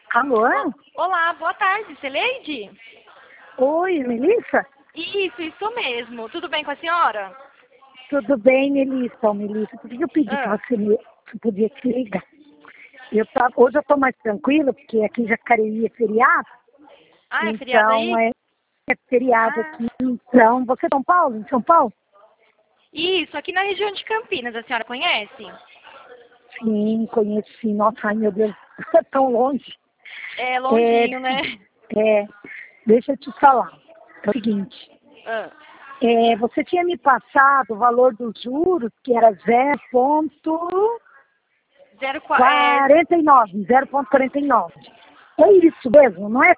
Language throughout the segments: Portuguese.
Alô? Olá, boa tarde, Celeide? Oi, Melissa? Isso mesmo. Tudo bem com a senhora? Tudo bem, Melissa? Ô, Melissa, por que eu pedi para Ah, você podia te ligar? Hoje eu estou mais tranquila, porque aqui em Jacareí é feriado, é feriado então aí? é feriado Ah, aqui. Então, você é São Paulo? Em São Paulo? isso, aqui na região de Campinas, a senhora conhece? Sim, conheço sim. Nossa, ai meu Deus, é tão longe. É É, longinho, né? é, deixa eu te falar. É o seguinte, Ah, você tinha me passado o valor dos juros, que era 0,49. É isso mesmo, não é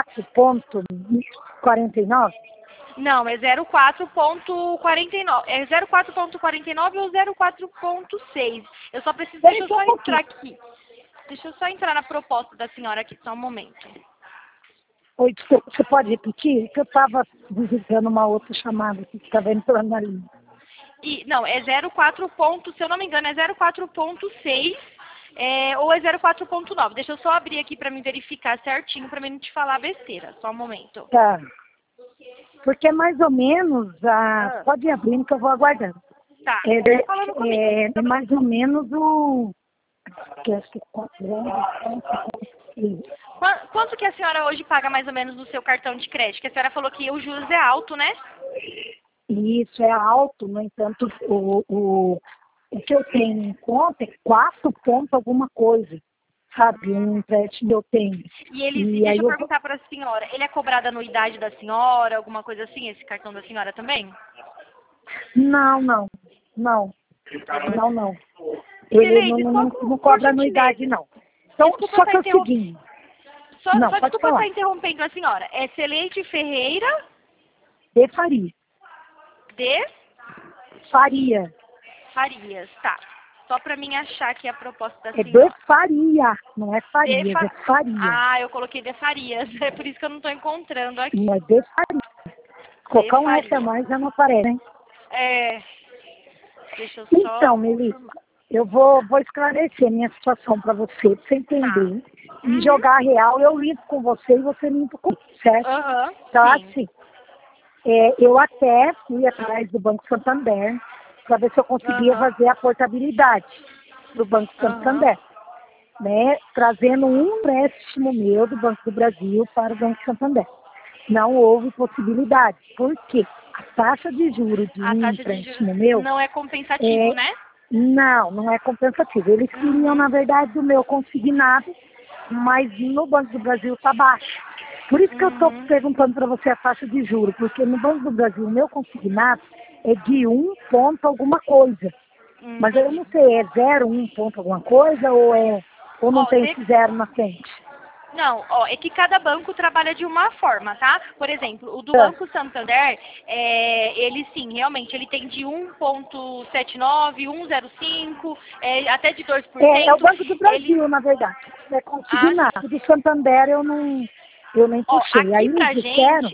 4,49? não, é 04,49. É 04,49 ou 04,6. Eu só preciso, deixa Espera eu só um só entrar pouquinho. aqui. Deixa eu só entrar na proposta da senhora aqui, só um momento. Oi, desculpa, você pode repetir? Que eu estava visitando uma outra chamada aqui que estava entrando na linha. Não, é 04 ponto, se eu não me engano, é 04,6 ou é 04,9. Deixa eu só abrir aqui para me verificar certinho, para mim não te falar besteira. Só um momento. Tá. Porque é mais ou menos, Ah, pode ir abrindo que eu vou aguardando. tá, É, vai falando comigo. é mais ou menos o... Que acho que é 4 Quanto que a senhora hoje paga mais ou menos no seu cartão de crédito? Que a senhora falou que o juros é alto, né? Isso é alto, no entanto, o que eu tenho em conta é 4 pontos alguma coisa, sabe? Um empréstimo que eu tenho. E E aí deixa eu perguntar para a senhora, ele é cobrado a anuidade da senhora, alguma coisa assim, esse cartão da senhora também? não, não, não, Ele não. não. Ele Celeide, só não por cobra anuidade, gentileza. não. Então, Desculpa só estar que é o seguinte, não, pode desculpa estar falar, interrompendo a senhora. É Celeide Ferreira de Faria, de Faria, Farias, tá. Só para mim achar aqui a proposta da é de senhora. Faria, não é De Farias, é fa... Faria, Ah, eu coloquei de Farias. É por isso que eu não estou encontrando não aqui. é de Faria. De Colocar um S a Farias. mais já não aparece, né? É, deixa eu só Então, Melissa, confirmar. eu vou esclarecer a minha situação para você Tá. entender. E Uhum. jogar real, eu limpo com você e você limpa comigo, certo? Aham, Então, sim. assim, eu até fui atrás do Banco Santander para ver se eu conseguia Aham, fazer a portabilidade do Banco aham. Santander, né? Trazendo um empréstimo meu do Banco do Brasil para o Banco Santander. Não houve possibilidade. Por quê? A taxa de juros de A um taxa de juros empréstimo meu não é compensativo, é, né? não é compensativo. Eles queriam, Uhum, na verdade, do meu consignado, mas no Banco do Brasil está baixo. Por isso que eu estou uhum, perguntando para você a taxa de juros, porque no Banco do Brasil o meu consignado é de 1 ponto alguma coisa. Mas eu entendi. não sei, é 0,1 ponto alguma coisa ou não Ó, tem esse zero na frente? não, ó, é que cada banco trabalha de uma forma, tá? Por exemplo, o do Ah, Banco Santander, ele sim, realmente, ele tem de 1,79, 1,05, até de É o 2%. Banco do Ele, Brasil, na verdade. É ah, consignado. Do Santander eu nem ó, puxei. Aí aqui me pra disseram. gente,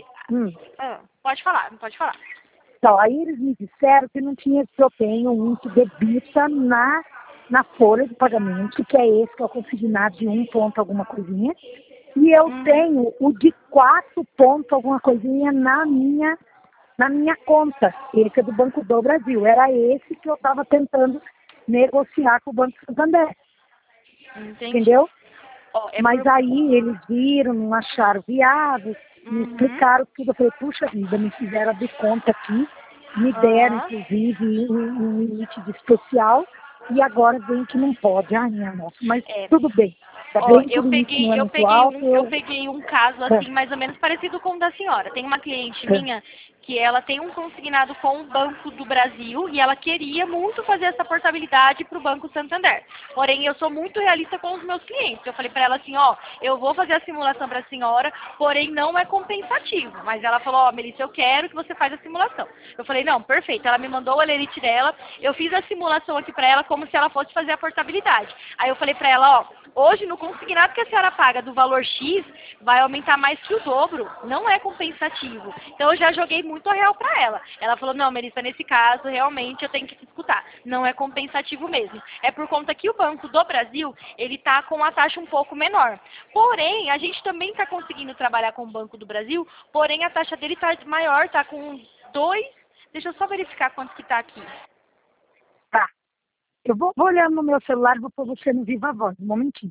pode falar, pode falar. Então, aí eles me disseram que não tinha, que eu tenho um que debita na folha de pagamento, que é esse que é o consignado de 1 ponto alguma coisinha, e eu Uhum. tenho o de 4 ponto alguma coisinha na minha conta, esse é do Banco do Brasil. Era esse que eu estava tentando negociar com o Banco Santander, Entendi. entendeu? Ó, é Mas por. aí eles viram, não acharam viável, me Uhum. explicaram tudo. Eu falei, puxa vida, me fizeram de conta aqui, me deram, Aham. inclusive, um limite de especial, e agora vem que não pode. Ai, minha nossa, mas É. tudo bem. Tá Ó, bem que o limite não é muito alto, eu peguei um caso é, assim, mais ou menos parecido com o da senhora. Tem uma cliente é, minha que ela tem um consignado com o Banco do Brasil e ela queria muito fazer essa portabilidade para o Banco Santander. Porém, eu sou muito realista com os meus clientes. Eu falei para ela assim, ó, eu vou fazer a simulação para a senhora, porém não é compensativo. Mas ela falou, ó, Melissa, eu quero que você faça a simulação. Eu falei, não, perfeito. Ela me mandou o Elerite dela, eu fiz a simulação aqui para ela como se ela fosse fazer a portabilidade. Aí eu falei para ela, ó, Hoje, no consignado que a senhora paga do valor X, vai aumentar mais que o dobro. Não é compensativo. Então, eu já joguei muito a real para ela. Ela falou, não, Melissa, nesse caso, realmente eu tenho que te escutar. Não é compensativo mesmo. É por conta que o Banco do Brasil, ele está com a taxa um pouco menor. Porém, a gente também está conseguindo trabalhar com o Banco do Brasil, porém a taxa dele está maior, está com 2. Deixa eu só verificar quanto que está aqui. Tá. Eu vou olhando no meu celular e vou pôr você no Viva Voz. Um momentinho.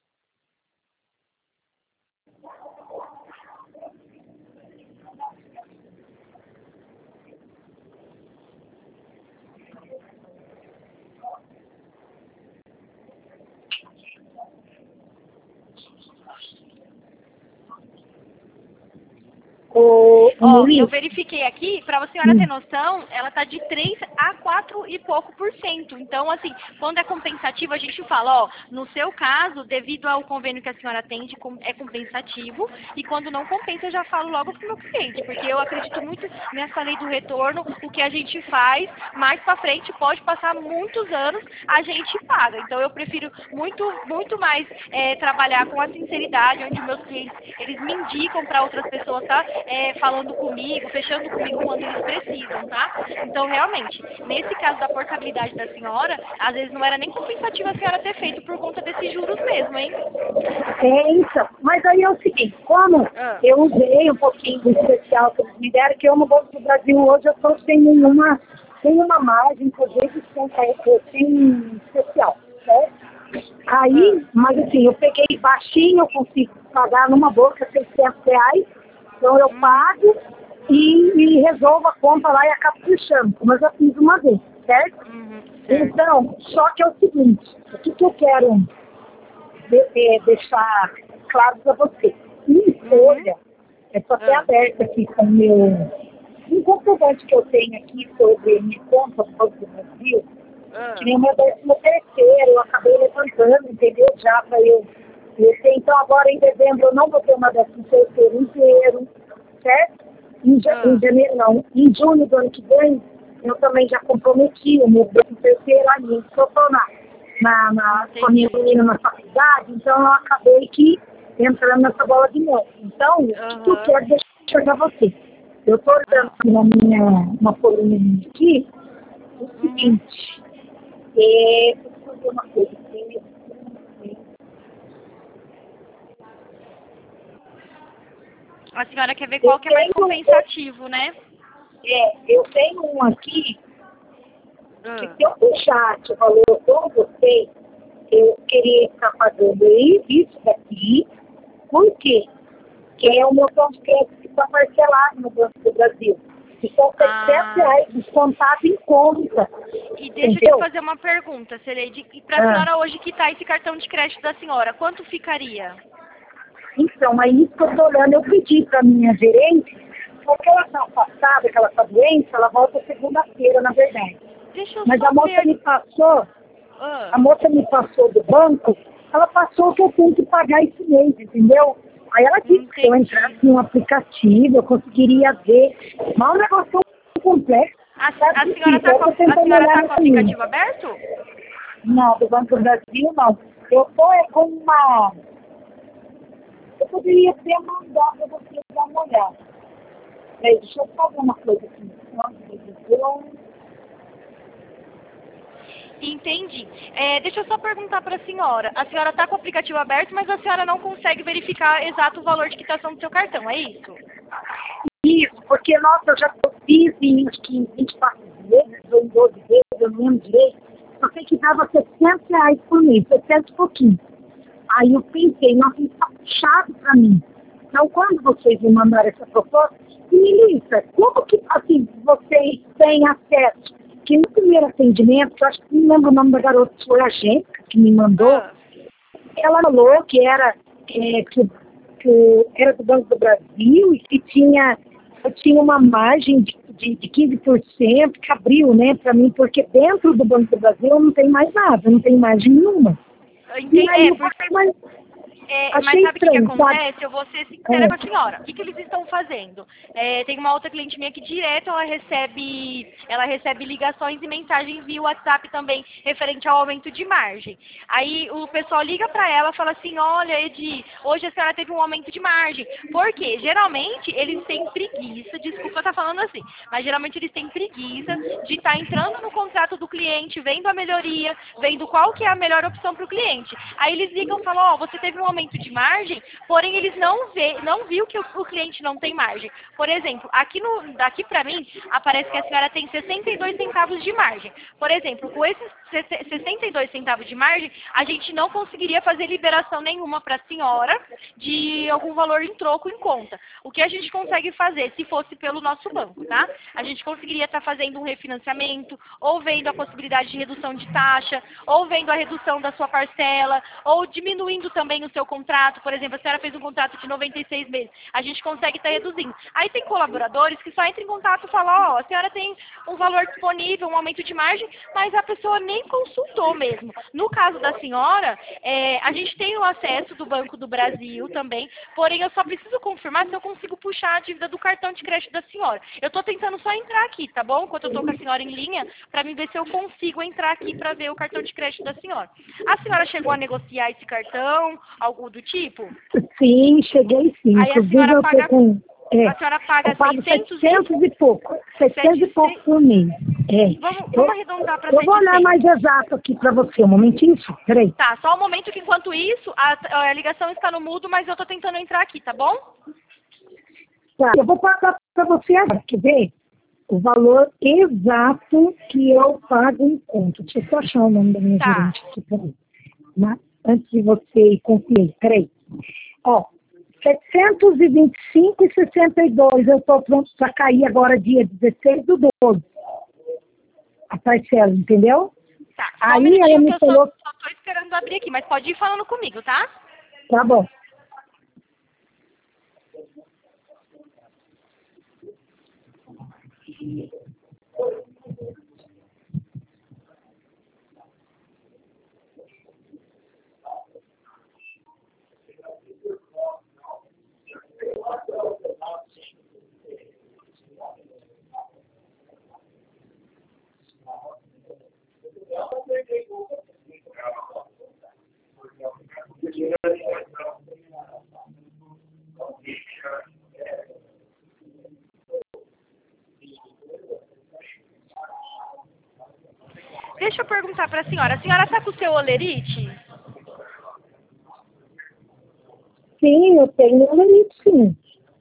Eu verifiquei aqui, para a senhora ter noção, ela está de 3 a 4 e pouco por cento. Então, assim, quando é compensativo, a gente fala, ó, no seu caso, devido ao convênio que a senhora tem, é compensativo, e quando não compensa, eu já falo logo para o meu cliente, porque eu acredito muito nessa lei do retorno, o que a gente faz, mais para frente, pode passar muitos anos, a gente paga. Então, eu prefiro muito mais trabalhar com a sinceridade, onde meus clientes, eles me indicam para outras pessoas, tá? Falando comigo, fechando comigo quando eles precisam, tá? Então, realmente, nesse caso da portabilidade da senhora, às vezes não era nem compensativa a senhora ter feito por conta desses juros mesmo, hein? Então, mas aí é o seguinte, como eu usei um pouquinho do especial que eles me deram, que eu no Banco do Brasil hoje eu estou sem nenhuma margem, inclusive sem especial, certo? Aí, mas assim, eu peguei baixinho, eu consigo pagar numa bolsa R$600, então eu pago e resolvo a conta lá e acabo fechando, como eu já fiz uma vez, certo? Então, só que é o seguinte, o que eu quero deixar claro para você. Minha escolha, é só ter aberta aqui com o meu... Um comprovante que eu tenho aqui sobre minha conta do Banco do Brasil, que nem o meu 13º, eu acabei levantando, entendeu? Já para eu ter. Então, agora em dezembro eu não vou ter uma 13º inteiro, certo? Em janeiro não. Em junho do ano que vem, eu também já comprometi o meu 13º ali, que eu estou com a minha menina na faculdade, então eu acabei entrando nessa bola de neve. Então, o que eu quero deixar para você? Eu estou olhando aqui uma folhinha aqui, o seguinte, vou fazer uma coisa aqui. A senhora quer ver qual que é mais compensativo, né? Eu tenho um aqui, que se eu deixar o valor com você, eu queria estar pagando isso daqui, por quê? Que é o meu ponto de crédito que está parcelado no Banco do Brasil. E são R$700 descontado em conta. E deixa eu te fazer uma pergunta, Cereide. E para a senhora hoje quitar esse cartão de crédito da senhora, quanto ficaria? Então, aí isso que eu estou olhando, eu pedi para a minha gerente, porque ela está afastada, que ela está doente, ela volta segunda-feira, na verdade. Mas a moça me passou do banco, ela passou que eu tenho que pagar esse mês, entendeu? Aí ela disse que se eu entrasse em um aplicativo, eu conseguiria ver. Mas é um negócio tão complexo. A senhora está com o aplicativo aberto? Não, do Banco do Brasil não. Eu estou com uma... Eu poderia até mandar para você dar uma olhada. Deixa eu fazer uma coisa aqui. Entendi. Deixa eu só perguntar para a senhora. A senhora está com o aplicativo aberto, mas a senhora não consegue verificar exato o valor de quitação do seu cartão, é isso? Isso, porque, nossa, eu já fiz em 24 vezes, ou em 12 vezes, eu não lembro direito. Eu sei que dava R$700 por mês, 700 e pouquinho. Aí eu pensei, nossa, isso está puxado para mim. Então, quando vocês me mandaram essa proposta, Melissa, como que, assim, vocês têm acesso? Que no primeiro atendimento, que eu acho que não lembro o nome da garota, foi a Jéssica que me mandou, ela falou que era, que era do Banco do Brasil e que tinha uma margem de 15% que abriu, né, para mim, porque dentro do Banco do Brasil eu não tenho mais nada, não tenho margem nenhuma. Entendi. Mas sabe o que estranho, acontece? Eu vou ser sincera com a senhora. O que eles estão fazendo? Tem uma outra cliente minha que direto ela recebe ligações e mensagens via WhatsApp também referente ao aumento de margem. Aí o pessoal liga para ela e fala assim, olha, Edi, hoje a senhora teve um aumento de margem. Por quê? Geralmente eles têm preguiça, desculpa eu estar falando assim, mas geralmente eles têm preguiça de estar entrando no contrato do cliente, vendo a melhoria, vendo qual que é a melhor opção para o cliente. Aí eles ligam e falam, você teve um aumento de margem, porém eles não viu que o cliente não tem margem. Por exemplo, daqui para mim, aparece que a senhora tem 62 centavos de margem. Por exemplo, com esses 62 centavos de margem, a gente não conseguiria fazer liberação nenhuma para a senhora de algum valor em troco em conta. O que a gente consegue fazer, se fosse pelo nosso banco, tá? A gente conseguiria estar fazendo um refinanciamento, ou vendo a possibilidade de redução de taxa, ou vendo a redução da sua parcela, ou diminuindo também o seu contrato. Por exemplo, a senhora fez um contrato de 96 meses, a gente consegue estar reduzindo. Aí tem colaboradores que só entram em contato e falam, a senhora tem um valor disponível, um aumento de margem, mas a pessoa nem consultou mesmo. No caso da senhora, a gente tem o acesso do Banco do Brasil também, porém eu só preciso confirmar se eu consigo puxar a dívida do cartão de crédito da senhora. Eu estou tentando só entrar aqui, tá bom? Enquanto eu estou com a senhora em linha, para mim ver se eu consigo entrar aqui para ver o cartão de crédito da senhora. A senhora chegou a negociar esse cartão, algo do tipo? Sim, cheguei sim. Aí a senhora paga... A senhora paga 600 e pouco. 600 e pouco por mês. Vamos arredondar para 600. Eu vou olhar mais exato aqui para você. Um momentinho só. Peraí. Tá, só um momento que enquanto isso, a ligação está no mudo, mas eu tô tentando entrar aqui, tá bom? Tá, eu vou passar para você agora. Quer ver? O valor exato que eu pago em conta. Deixa eu só achar o nome da minha gerente aqui. Peraí. Antes de você conferir. Peraí. 725,62. Eu estou pronto para cair agora dia 16/12. A parcela, entendeu? Tá. Aí ela me falou... Só estou esperando abrir aqui, mas pode ir falando comigo, tá? Tá bom. Deixa eu perguntar para a senhora está com o seu olerite? Sim, eu tenho olerite, sim.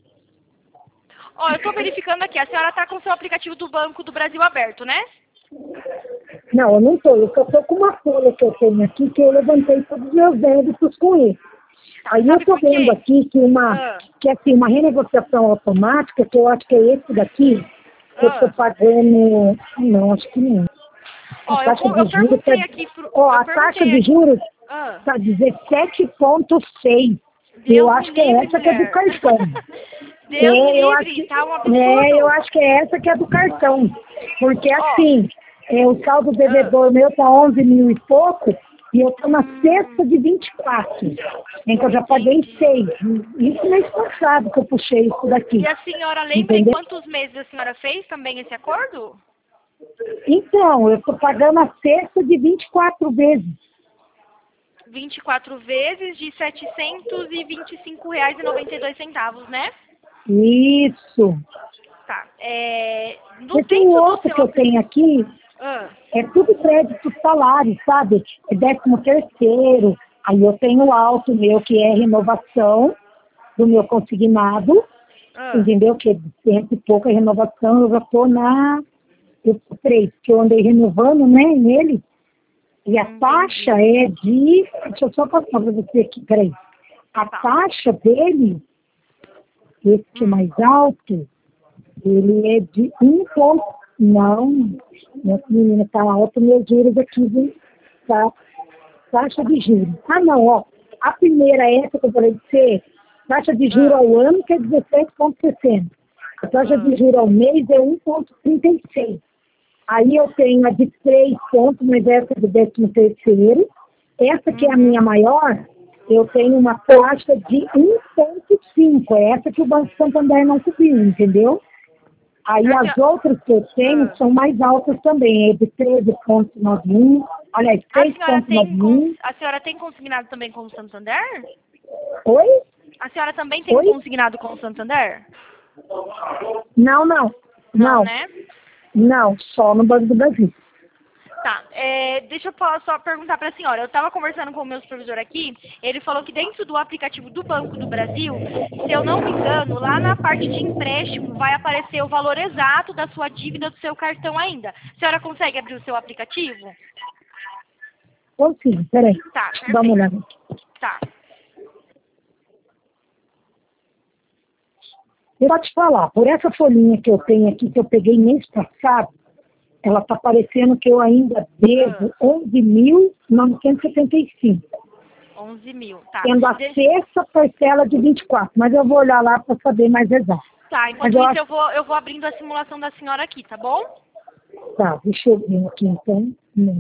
Eu estou verificando aqui, a senhora está com o seu aplicativo do Banco do Brasil aberto, né? Não, eu não estou. Eu só estou com uma folha que eu tenho aqui, que eu levantei todos os meus débitos com ele. Aí eu estou vendo aqui que uma renegociação automática, que eu acho que é esse daqui, que eu estou pagando... Não, acho que não. A taxa de juros a taxa de juros está 17,6. Eu acho que é essa que é do cartão. Eu acho que é essa que é do cartão. Porque assim, o saldo devedor meu está 11 mil e pouco, e eu estou na sexta de 24. Então eu já paguei 6. Isso mês passado que eu puxei isso daqui. E a senhora lembra em quantos meses a senhora fez também esse acordo? Então, eu estou pagando a sexta de 24 vezes. 24 vezes de R$ 725,92, né? Isso. Tá. Tem outro que eu tenho aqui, é tudo crédito salário, sabe? É 13º. Aí eu tenho o alto meu, que é renovação do meu consignado. Entendeu? Que é de 100 e pouca renovação. Eu já estou eu andei renovando, né, nele, e a taxa é de... Deixa eu só passar para você aqui, peraí. A taxa dele, esse que é mais alto, ele é de 1 ponto... Não, minha menina, tá alto meus juros aqui, viu? Tá? Taxa de juros. Não, a primeira, essa que eu falei de ser, taxa de juros ao ano, que é 17,60. A taxa de juros ao mês é 1,36. Aí eu tenho a de 3 pontos, mas essa é do 13º. Essa que é a minha maior, eu tenho uma taxa de 1,5. É essa que o Banco Santander não subiu, entendeu? Aí as outras que eu tenho são mais altas também, é de 13,91. Aliás, 3,91. A senhora tem consignado também com o Santander? Oi? A senhora também tem consignado com o Santander? Não. Não, né? Não, só no Banco do Brasil. Tá, deixa eu só perguntar para a senhora. Eu estava conversando com o meu supervisor aqui, ele falou que dentro do aplicativo do Banco do Brasil, se eu não me engano, lá na parte de empréstimo vai aparecer o valor exato da sua dívida do seu cartão ainda. A senhora consegue abrir o seu aplicativo? Consigo, peraí. Tá, dá uma olhada. Tá. Eu vou te falar, por essa folhinha que eu tenho aqui, que eu peguei mês passado, ela está parecendo que eu ainda devo 11.975. 11.000, tá. Tendo a sexta parcela de 24, mas eu vou olhar lá para saber mais exato. Tá, enquanto isso eu vou abrindo a simulação da senhora aqui, tá bom? Tá, deixa eu ver aqui então.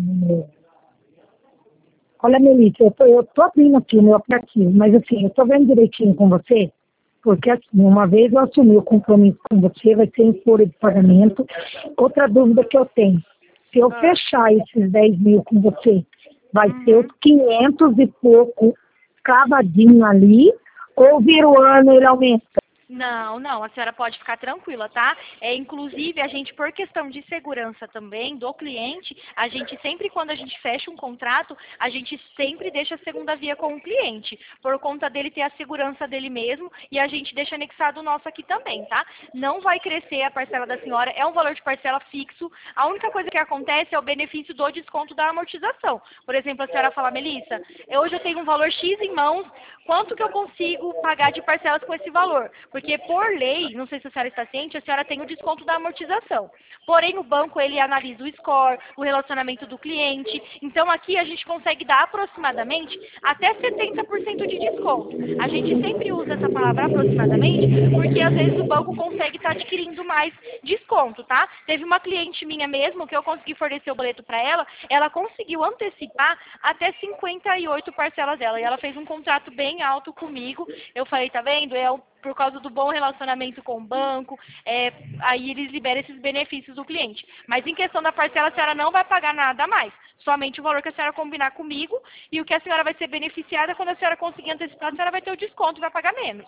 Olha, Melissa, eu tô abrindo aqui o meu aplicativo, mas assim, eu tô vendo direitinho com você, porque assim, uma vez eu assumi o compromisso com você, vai ser em folha de pagamento. Outra dúvida que eu tenho, se eu fechar esses 10 mil com você, vai ser os 500 e pouco cravadinho ali, ou vira o ano ele aumenta? Não, a senhora pode ficar tranquila, tá? Inclusive, a gente, por questão de segurança também do cliente, a gente sempre, quando a gente fecha um contrato, a gente sempre deixa a segunda via com o cliente, por conta dele ter a segurança dele mesmo, e a gente deixa anexado o nosso aqui também, tá? Não vai crescer a parcela da senhora, é um valor de parcela fixo, a única coisa que acontece é o benefício do desconto da amortização. Por exemplo, a senhora fala, Melissa, hoje eu tenho um valor X em mãos, quanto que eu consigo pagar de parcelas com esse valor? Porque por lei, não sei se a senhora está ciente, a senhora tem o desconto da amortização. Porém, o banco, ele analisa o score, o relacionamento do cliente. Então, aqui a gente consegue dar aproximadamente até 70% de desconto. A gente sempre usa essa palavra aproximadamente, porque às vezes o banco consegue estar adquirindo mais desconto, tá? Teve uma cliente minha mesmo, que eu consegui fornecer o boleto para ela conseguiu antecipar até 58 parcelas dela. E ela fez um contrato bem alto comigo. Eu falei, tá vendo? Por causa do bom relacionamento com o banco, aí eles liberam esses benefícios do cliente. Mas em questão da parcela, a senhora não vai pagar nada a mais. Somente o valor que a senhora combinar comigo, e o que a senhora vai ser beneficiada, quando a senhora conseguir antecipar, a senhora vai ter o desconto e vai pagar menos.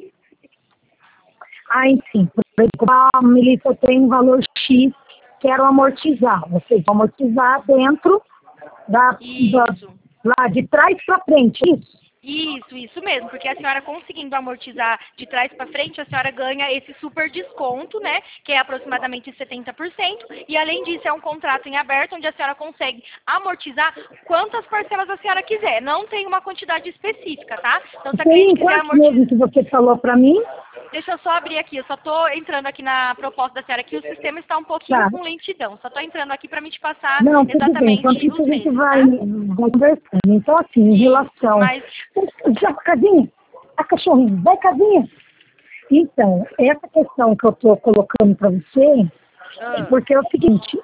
Sim. Por exemplo, a Melissa tem um valor X, quero amortizar. Vocês vão amortizar dentro lá de trás para frente, isso? Isso mesmo, porque a senhora conseguindo amortizar de trás para frente, a senhora ganha esse super desconto, né, que é aproximadamente 70%, e além disso é um contrato em aberto, onde a senhora consegue amortizar quantas parcelas a senhora quiser, não tem uma quantidade específica, tá? Então se a cliente quiser amortizar... que você falou para mim? Deixa eu só abrir aqui, eu só tô entrando aqui na proposta da senhora, que o sistema está um pouquinho com lentidão, só tô entrando aqui para me te passar exatamente tudo bem. Enquanto os a gente meses, vai conversando. Então, assim, em relação... Já, casinha, a cachorrinha, vai, casinha. Então, essa questão que eu estou colocando para você, porque é o seguinte,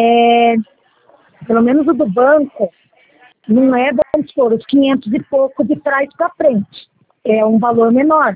pelo menos o do banco, não é, vamos supor, os 500 e pouco de trás para frente, é um valor menor.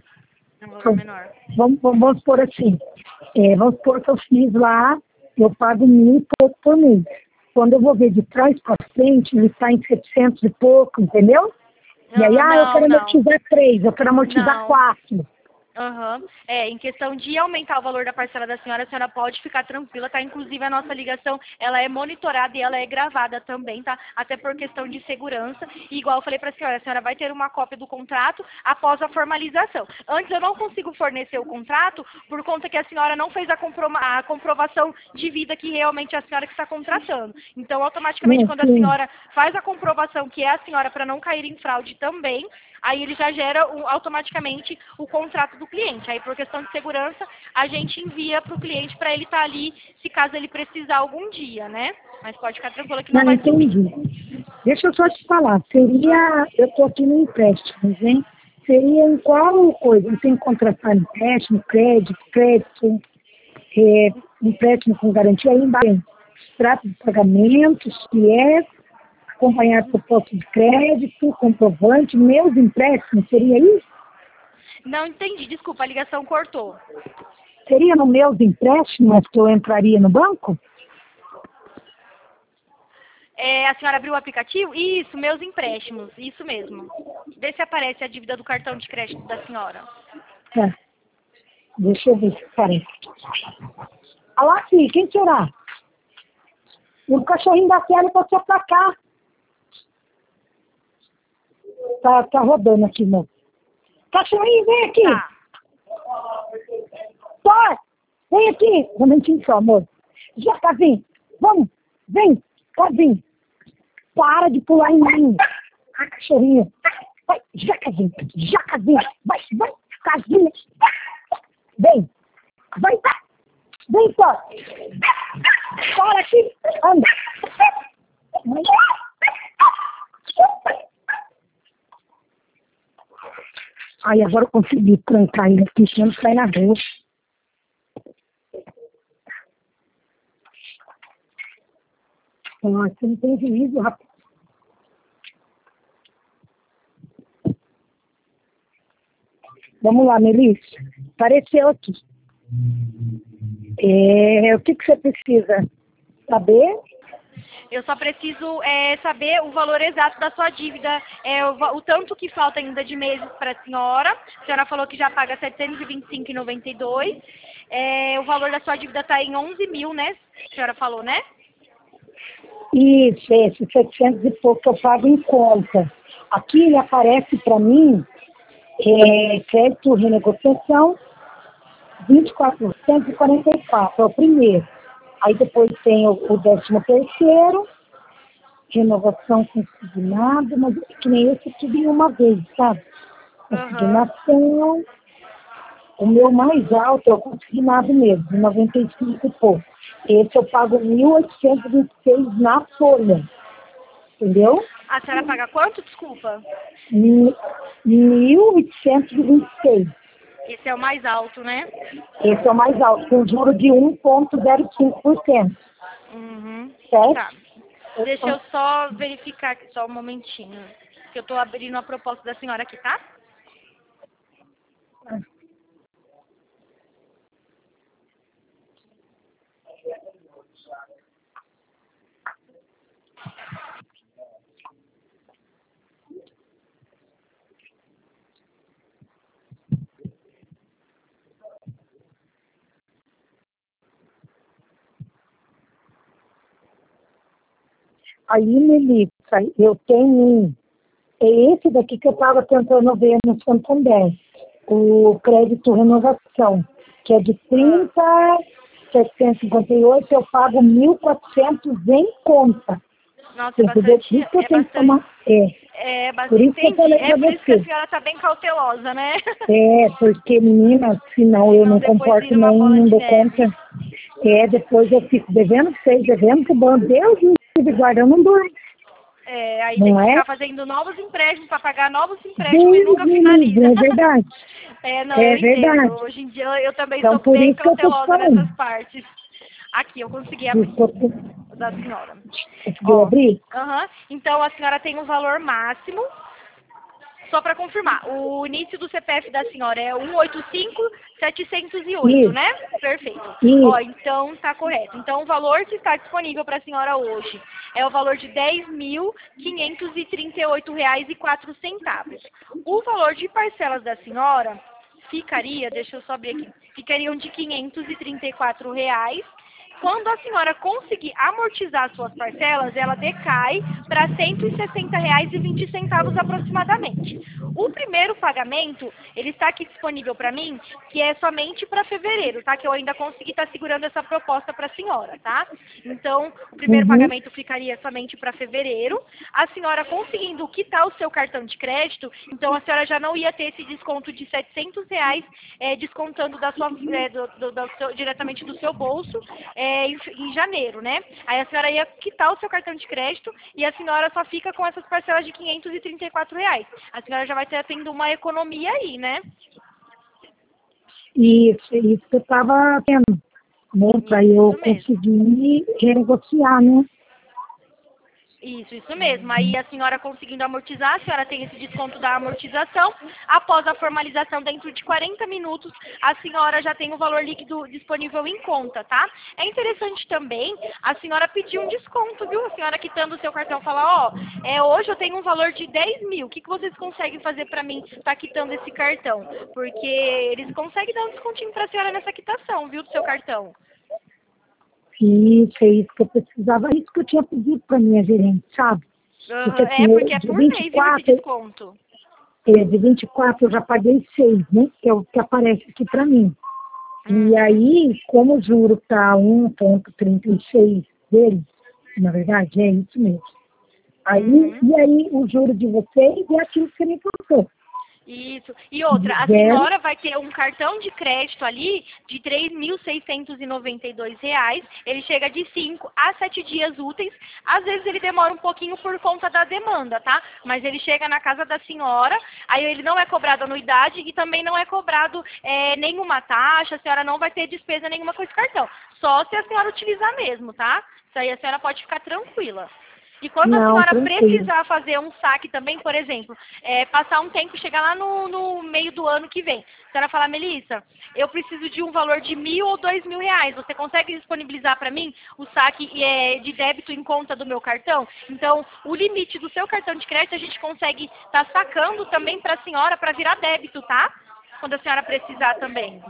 Vamos supor assim, vamos supor que eu fiz lá, eu pago 1.000 e pouco por mês. Quando eu vou ver de trás para frente, ele está em 700 e pouco, entendeu? E aí, eu quero amortizar 3, eu quero amortizar 4. Em questão de aumentar o valor da parcela da senhora, a senhora pode ficar tranquila, tá? Inclusive a nossa ligação, ela é monitorada e ela é gravada também, tá? Até por questão de segurança. E igual eu falei pra senhora, a senhora vai ter uma cópia do contrato após a formalização. Antes eu não consigo fornecer o contrato por conta que a senhora não fez a comprovação de vida que realmente é a senhora que está contratando. Então, automaticamente, quando a senhora faz a comprovação que é a senhora para não cair em fraude também, aí ele já gera automaticamente o contrato do cliente. Aí, por questão de segurança, a gente envia para o cliente para ele estar ali, se caso ele precisar algum dia, né? Mas pode ficar tranquilo que não vai subir. Deixa eu só te falar. Eu estou aqui no empréstimo, hein? Seria em qual coisa? Eu tenho que contratar empréstimo, crédito, empréstimo com garantia, aí embaixo. Extrato de pagamentos, acompanhar proposta de crédito, comprovante, meus empréstimos, seria isso? Não entendi, desculpa, a ligação cortou. Seria no meus empréstimos que eu entraria no banco? A senhora abriu o aplicativo? Isso, meus empréstimos, isso mesmo. Vê se aparece a dívida do cartão de crédito da senhora. É. Deixa eu ver se aparece. Alô, aqui, quem será? O cachorrinho da Kelly passou pra cá. Tá rodando aqui, moço. Cachorrinho, vem aqui. Tá. Vai, vem aqui. Um momentinho só, moço. Já, Casinho, vamos. Vem, Casinho. Para de pular em mim. Ah, cachorrinho. Vai, já, Casinho. Já, Casinho. Vai, Casinho. Vem. Vai, vem, só. Para aqui. Anda. Ai, agora eu consegui trancar ele aqui, senão não sai na rua. Nossa, não tem juízo, rapaz. Vamos lá, Melissa. Apareceu aqui. O que você precisa saber? Eu só preciso saber o valor exato da sua dívida, o tanto que falta ainda de meses para a senhora. A senhora falou que já paga R$ 725,92. O valor da sua dívida está em 11 mil, né? A senhora falou, né? Isso, esse 700 e pouco que eu pago em conta. Aqui ele aparece para mim, crédito renegociação, 24.144, é o primeiro. Aí depois tem o 13º, renovação consignada, mas que nem esse tudo em uma vez, sabe? Consignação, o meu mais alto é o consignado mesmo, de 95 e pouco. Esse eu pago 1.826 na folha, entendeu? A senhora paga quanto, desculpa? 1.826. Esse é o mais alto, né? Esse é o mais alto, com juro de 1,05%. Certo? Tá. Deixa eu só verificar aqui, só um momentinho. Que eu tô abrindo a proposta da senhora aqui, tá? Aí, Melissa, eu tenho é esse daqui que eu estava tentando ver no Santander, o crédito renovação, que é de 30.758, eu pago 1.400 em conta. Nossa, é entendeu? bastante. Por isso que eu tenho que tomar. Por isso que eu falei pra por isso que a você. senhora tá bem cautelosa, né? Porque, menina, senão eu não comporto vira uma nem, bola não de dou neve. conta. Depois eu fico devendo vocês, devendo pro banco. Deus me guarda, eu não durmo. Aí Não tem que é? ficar fazendo novos empréstimos para pagar novos empréstimos e nunca finaliza. É verdade. Eu verdade. entendo. Hoje em dia eu também Então, sou por bem isso que eu tô cautelosa falando. nessas partes. Aqui, eu consegui abrir o da senhora. Conseguiu abrir? Então, a senhora tem um valor máximo. Só para confirmar, o início do CPF da senhora é 185.708, Isso. né? Perfeito. Isso. Então tá correto. Então o valor que está disponível para a senhora hoje é o valor de R$ 10.538,04. O valor de parcelas da senhora ficaria, deixa eu só abrir aqui, ficariam de R$ 534. Quando a senhora conseguir amortizar suas parcelas, ela decai para R$ 160,20 aproximadamente. O primeiro pagamento, ele está aqui disponível para mim, que é somente para fevereiro, tá? Que eu ainda consegui estar segurando essa proposta para a senhora, tá? Então, o primeiro pagamento ficaria somente para fevereiro. A senhora conseguindo quitar o seu cartão de crédito, então a senhora já não ia ter esse desconto de R$ 700, descontando da sua, diretamente do seu bolso, em janeiro, né? Aí a senhora ia quitar o seu cartão de crédito e a senhora só fica com essas parcelas de R$ 534. A senhora já vai ter tendo uma economia aí, né? Isso que eu estava tendo. Né? Para eu conseguir renegociar, né? Isso mesmo. Aí a senhora conseguindo amortizar, a senhora tem esse desconto da amortização. Após a formalização, dentro de 40 minutos, a senhora já tem o valor líquido disponível em conta, tá? É interessante também a senhora pedir um desconto, viu? A senhora quitando o seu cartão, falar, hoje eu tenho um valor de 10 mil, o que vocês conseguem fazer para mim estar quitando esse cartão? Porque eles conseguem dar um descontinho para a senhora nessa quitação, viu, do seu cartão. Isso, é isso que eu precisava, é isso que eu tinha pedido para minha gerente, sabe? Porque, assim, porque é por mês, viu, esse desconto. De 24 eu já paguei 6, né? Que é o que aparece aqui para mim. E aí, como o juro está 1,36 deles, na verdade, é isso mesmo. Aí, E aí, o juro de vocês é aquilo que você me passou. Isso. E outra, a senhora vai ter um cartão de crédito ali de R$ 3.692. Ele chega de 5 a 7 dias úteis. Às vezes ele demora um pouquinho por conta da demanda, tá? Mas ele chega na casa da senhora, aí ele não é cobrado anuidade e também não é cobrado nenhuma taxa, a senhora não vai ter despesa nenhuma com esse cartão. Só se a senhora utilizar mesmo, tá? Isso aí a senhora pode ficar tranquila. E quando a senhora precisar fazer um saque também, por exemplo, passar um tempo, chegar lá no meio do ano que vem, a senhora falar, Melissa, eu preciso de um valor de 1.000 ou 2.000 reais, você consegue disponibilizar para mim o saque de débito em conta do meu cartão? Então, o limite do seu cartão de crédito a gente consegue estar sacando também para a senhora para virar débito, tá? Quando a senhora precisar também.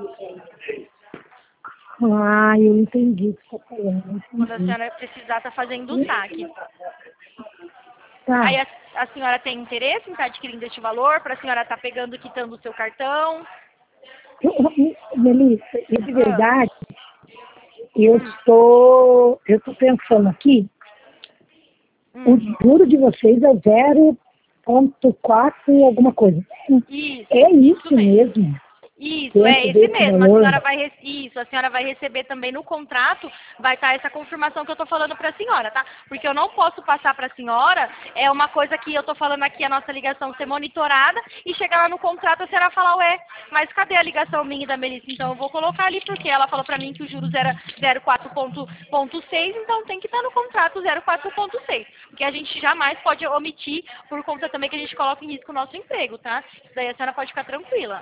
Ah, eu entendi o que você está falando. Quando a senhora precisar estar fazendo o saque. Tá. Aí a senhora tem interesse em estar adquirindo este valor, para a senhora estar pegando e quitando o seu cartão? Melissa, de verdade, eu tô pensando aqui, o juro de vocês é 0,4 e alguma coisa. Isso, é isso mesmo. Isso, é esse mesmo. A senhora vai receber também no contrato, vai estar essa confirmação que eu estou falando para a senhora, tá? Porque eu não posso passar para a senhora, é uma coisa que eu estou falando aqui, a nossa ligação ser monitorada, e chegar lá no contrato a senhora falar, mas cadê a ligação minha e da Melissa? Então eu vou colocar ali, porque ela falou para mim que o juros era 0,4,6, então tem que estar no contrato 0,4,6. Porque a gente jamais pode omitir, por conta também que a gente coloca em risco o nosso emprego, tá? Isso daí a senhora pode ficar tranquila.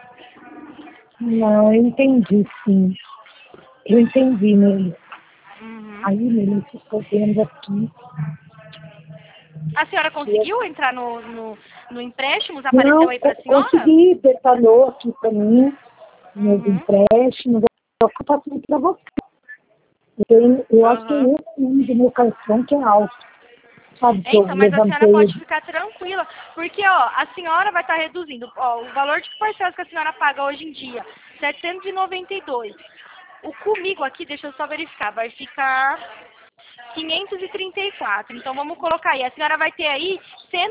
Não, eu entendi, sim. Eu entendi, Melissa. Aí, Melissa, estou vendo aqui. A senhora conseguiu entrar no empréstimos? Apareceu aí para a senhora? Não, consegui, detalhou aqui para mim, meus empréstimos, eu passei para você. Eu acho que o nome do meu cartão que é alto. Sabe, então, mas a senhora pode ficar tranquila, porque a senhora vai estar reduzindo o valor de parcelas que a senhora paga hoje em dia, 792. O comigo aqui, deixa eu só verificar, vai ficar 534. Então vamos colocar aí, a senhora vai ter aí R$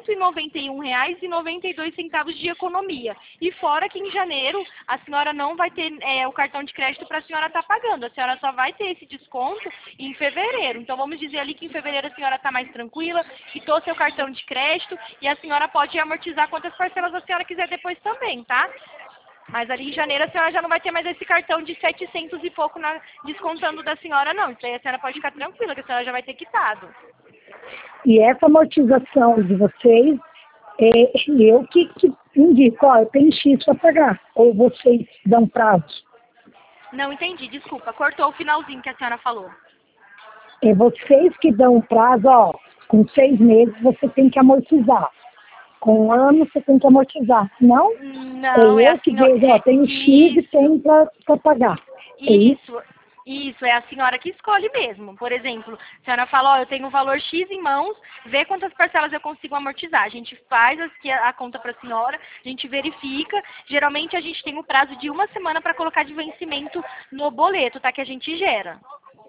191,92 de economia. E fora que em janeiro a senhora não vai ter o cartão de crédito para a senhora estar pagando. A senhora só vai ter esse desconto em fevereiro. Então vamos dizer ali que em fevereiro a senhora está mais tranquila, quitou seu cartão de crédito e a senhora pode amortizar quantas parcelas a senhora quiser depois também, tá? Mas ali em janeiro a senhora já não vai ter mais esse cartão de 700 e pouco descontando da senhora, não. Isso aí a senhora pode ficar tranquila, que a senhora já vai ter quitado. E essa amortização de vocês, eu que indico, eu tenho X para pagar. Ou vocês dão prazo? Não entendi, desculpa. Cortou o finalzinho que a senhora falou. É vocês que dão prazo, com 6 meses você tem que amortizar. Com 1 ano você tem que amortizar, não? Não, eu que vejo, tenho X e tenho para pagar. Isso, é a senhora que escolhe mesmo. Por exemplo, a senhora fala, eu tenho um valor X em mãos, vê quantas parcelas eu consigo amortizar. A gente faz a conta para a senhora, a gente verifica. Geralmente a gente tem um prazo de 1 semana para colocar de vencimento no boleto, tá? Que a gente gera.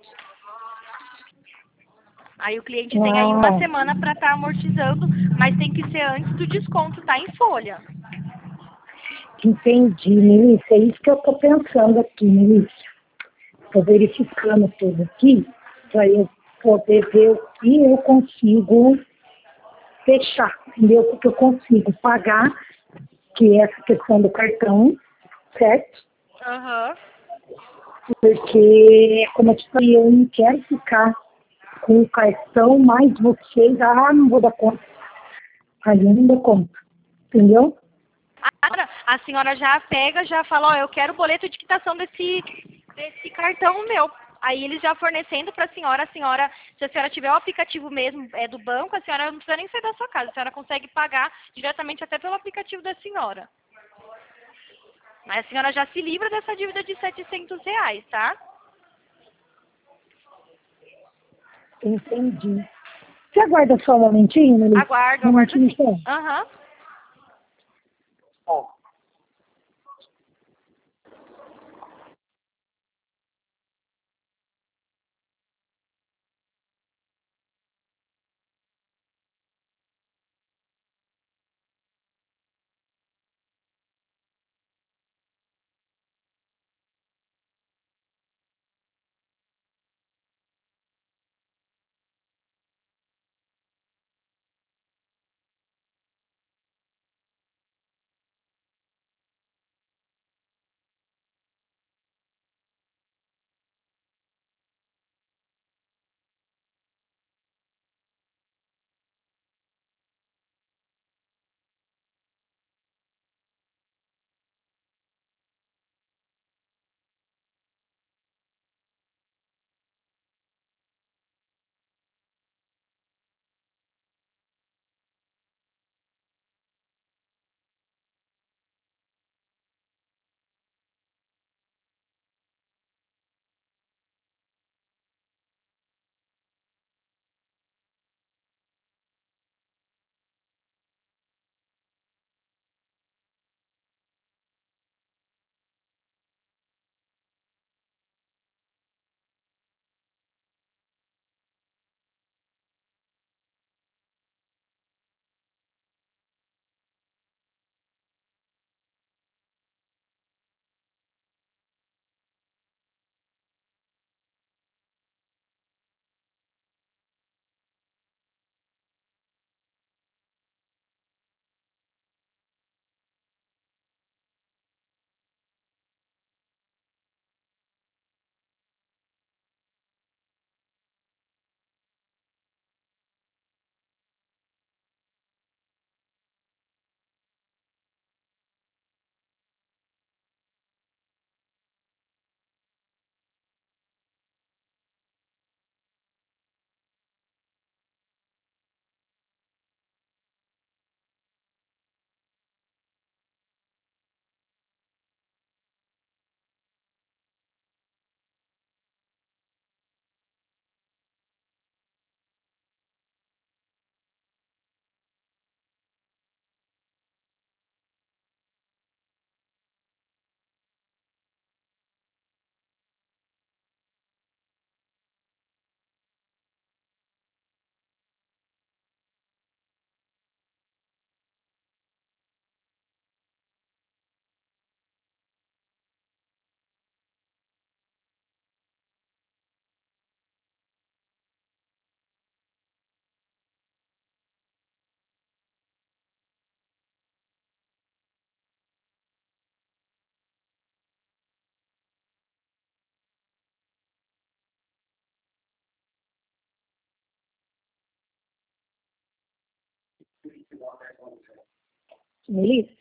Aí o cliente tem aí 1 semana para estar amortizando, mas tem que ser antes do desconto, tá? Em folha. Entendi, Melissa. É isso que eu estou pensando aqui, Melissa. Estou verificando tudo aqui para eu poder ver o que eu consigo fechar, entendeu? O que eu consigo pagar, que é essa questão do cartão, certo? Porque, como eu te falei, eu não quero ficar com o cartão, mais vocês, não vou dar conta. Aí eu não dou conta. Entendeu? A senhora já pega, já fala, ó, eu quero o boleto de quitação desse cartão meu. Aí eles já fornecendo para a senhora, se a senhora tiver o aplicativo mesmo do banco, a senhora não precisa nem sair da sua casa, a senhora consegue pagar diretamente até pelo aplicativo da senhora. Mas a senhora já se livra dessa dívida de R$ 700, tá? Entendi. Você aguarda só um momentinho, Melissa? Aguardo sim. Aham. Ó. Melissa?